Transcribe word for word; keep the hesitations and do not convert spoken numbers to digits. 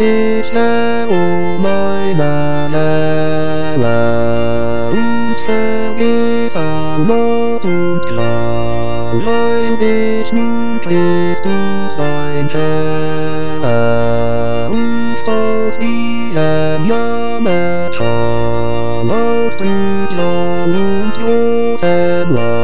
ich oh meine Seele und vergiss alles und glaube ich nun Christus dein Herr und aus diesem Jammer alles Bücher und großen